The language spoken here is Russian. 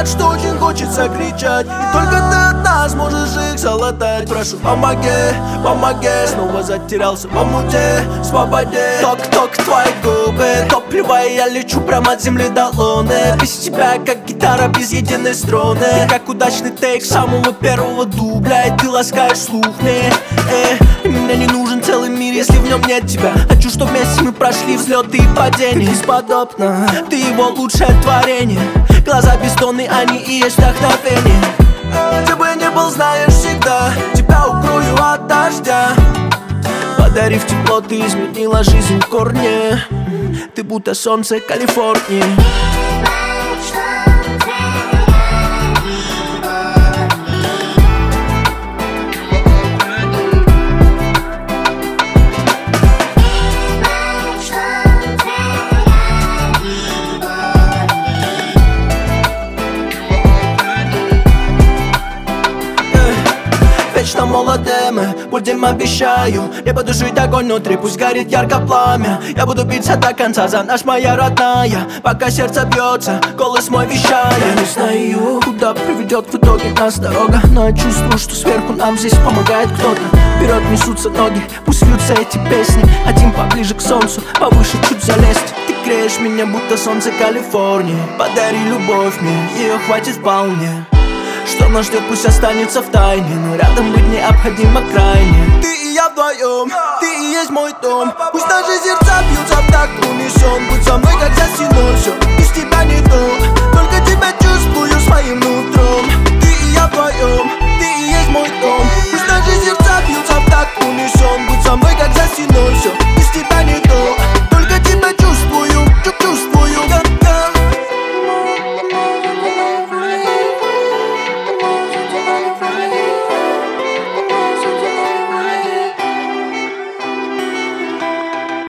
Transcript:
так, что очень хочется кричать. И только ты одна сможешь их залатать. Прошу, помоги, помоги. Снова затерялся в омуте, свободе. Ток-ток, твои губы, топливо, и я лечу прямо от земли до луны. Без тебя, как гитара без единой струны. Ты как удачный тейк самого первого дубля. И ты ласкаешь слух мне. Меня не нужен целый мир, если в нем нет тебя. Хочу, чтобы вместе мы прошли взлеты и падения. Ты бесподобна, ты его лучшее творение. Глаза бездонные, они и есть вдохновение. Где бы ни был, знаешь всегда, тебя укрою от дождя. Подарив тепло, ты изменила жизнь в корне. Ты будто солнце Калифорнии. Вечно молодым будем, обещаю. Я буду жить огонь внутри, пусть горит ярко пламя. Я буду биться до конца за наш, моя родная. Пока сердце бьется, голос мой вещает. Я не знаю, куда приведет в итоге нас дорога, но я чувствую, что сверху нам здесь помогает кто-то. Вперед несутся ноги, пусть льются эти песни. Хотим поближе к солнцу, повыше чуть залезть. Ты греешь меня, будто солнце Калифорнии. Подари любовь мне, ее хватит вполне. Что нас ждет, пусть останется в тайне, но рядом быть необходимо крайне. Ты и я вдвоем, ты и есть мой дом. Пусть даже сердца бьются в такт унисон. Будь со мной, как за стеной, все